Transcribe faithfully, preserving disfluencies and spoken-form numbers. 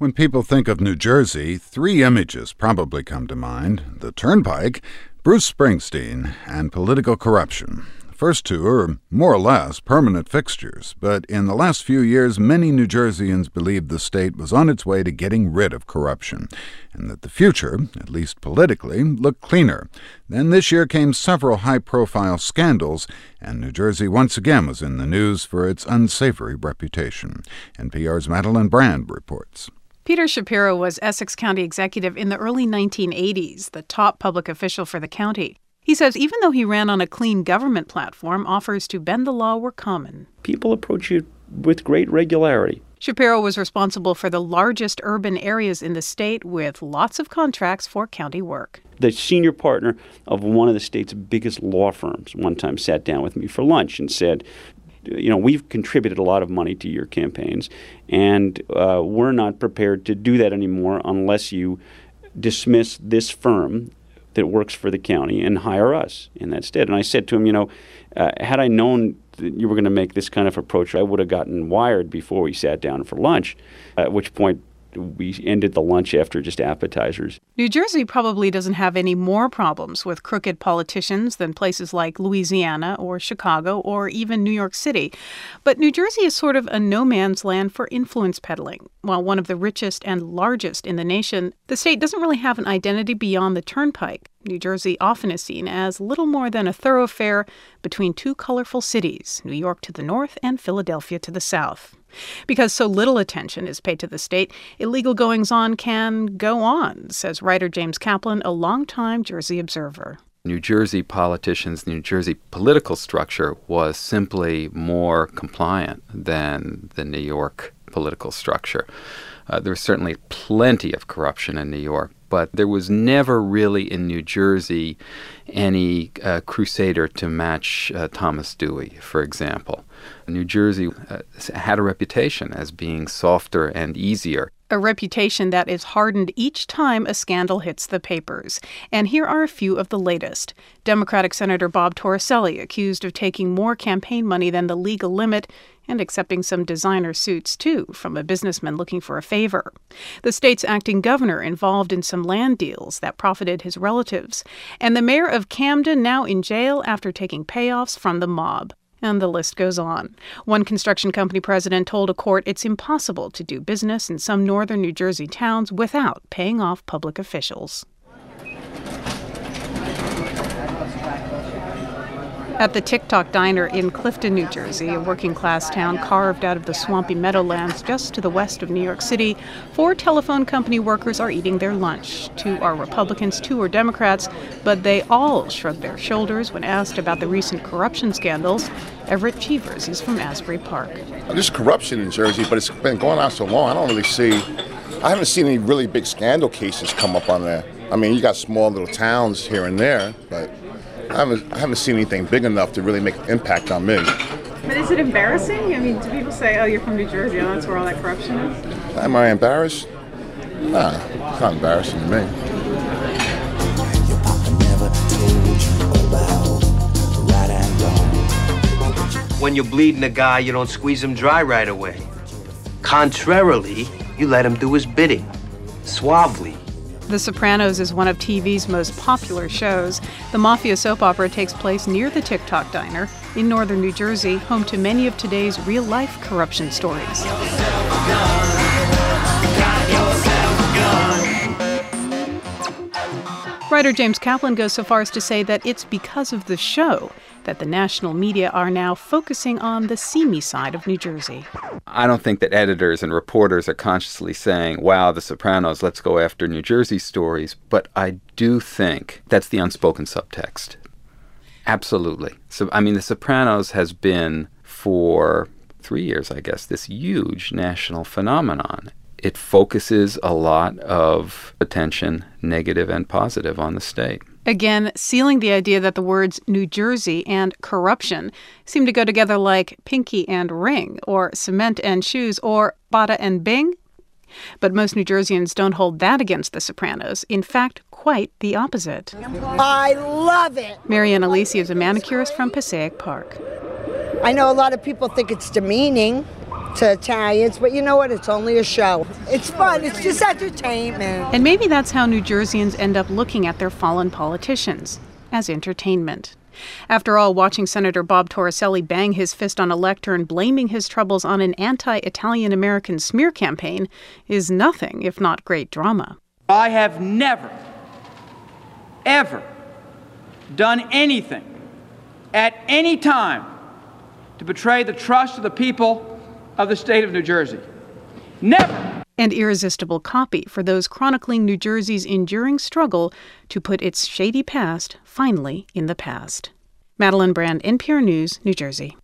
When people think of New Jersey, three images probably come to mind: the Turnpike, Bruce Springsteen, and political corruption. The first two are more or less permanent fixtures, but in the last few years, many New Jerseyans believed the state was on its way to getting rid of corruption, and that the future, at least politically, looked cleaner. Then this year came several high-profile scandals, and New Jersey once again was in the news for its unsavory reputation. N P R's Madeline Brand reports. Peter Shapiro was Essex County executive in the early nineteen eighties, the top public official for the county. He says even though he ran on a clean government platform, offers to bend the law were common. People approach you with great regularity. Shapiro was responsible for the largest urban areas in the state with lots of contracts for county work. The senior partner of one of the state's biggest law firms one time sat down with me for lunch and said, you know, we've contributed a lot of money to your campaigns, and uh, we're not prepared to do that anymore unless you dismiss this firm that works for the county and hire us in that stead. And I said to him, you know, uh, had I known that you were going to make this kind of approach, I would have gotten wired before we sat down for lunch, at which point we ended the lunch after just appetizers. New Jersey probably doesn't have any more problems with crooked politicians than places like Louisiana or Chicago or even New York City. But New Jersey is sort of a no-man's land for influence peddling. While one of the richest and largest in the nation, the state doesn't really have an identity beyond the Turnpike. New Jersey often is seen as little more than a thoroughfare between two colorful cities, New York to the north and Philadelphia to the south. Because so little attention is paid to the state, illegal goings-on can go on, says writer James Kaplan, a longtime Jersey observer. New Jersey politicians, New Jersey political structure was simply more compliant than the New York political structure. Uh, there was certainly plenty of corruption in New York, but there was never really in New Jersey any uh, crusader to match uh, Thomas Dewey, for example. New Jersey uh, had a reputation as being softer and easier. A reputation that is hardened each time a scandal hits the papers. And here are a few of the latest. Democratic Senator Bob Torricelli accused of taking more campaign money than the legal limit and accepting some designer suits, too, from a businessman looking for a favor. The state's acting governor involved in some land deals that profited his relatives. And the mayor of Camden now in jail after taking payoffs from the mob. And the list goes on. One construction company president told a court it's impossible to do business in some northern New Jersey towns without paying off public officials. At the TikTok Diner in Clifton, New Jersey, a working-class town carved out of the swampy meadowlands just to the west of New York City, four telephone company workers are eating their lunch. Two are Republicans, two are Democrats, but they all shrug their shoulders when asked about the recent corruption scandals. Everett Cheevers is from Asbury Park. There's corruption in Jersey, but it's been going on so long, I don't really see, I haven't seen any really big scandal cases come up on there. I mean, you got small little towns here and there, but I haven't, I haven't seen anything big enough to really make an impact on me. But is it embarrassing? I mean, do people say, oh, you're from New Jersey, and that's where all that corruption is? Am I embarrassed? Nah, it's not embarrassing to me. When you're bleeding a guy, you don't squeeze him dry right away. Contrarily, you let him do his bidding, suavely. The Sopranos is one of T V's most popular shows. The mafia soap opera takes place near the TikTok Diner in northern New Jersey, home to many of today's real-life corruption stories. Writer James Kaplan goes so far as to say that it's because of the show that the national media are now focusing on the seamy side of New Jersey. I don't think that editors and reporters are consciously saying, wow, The Sopranos, let's go after New Jersey stories. But I do think that's the unspoken subtext. Absolutely. So, I mean, The Sopranos has been, for three years, I guess, this huge national phenomenon. It focuses a lot of attention, negative and positive, on the state. Again, sealing the idea that the words New Jersey and corruption seem to go together like pinky and ring, or cement and shoes, or bada and bing. But most New Jerseyans don't hold that against The Sopranos. In fact, quite the opposite. I love it. Marianne Alisi is a manicurist from Passaic Park. I know a lot of people think it's demeaning, to Italians, but you know what? It's only a show. It's fun. It's just entertainment. And maybe that's how New Jerseyans end up looking at their fallen politicians, as entertainment. After all, watching Senator Bob Torricelli bang his fist on a lectern, blaming his troubles on an anti-Italian-American smear campaign is nothing if not great drama. I have never, ever done anything at any time to betray the trust of the people of the state of New Jersey. Never! And irresistible copy for those chronicling New Jersey's enduring struggle to put its shady past finally in the past. Madeline Brand, N P R News, New Jersey.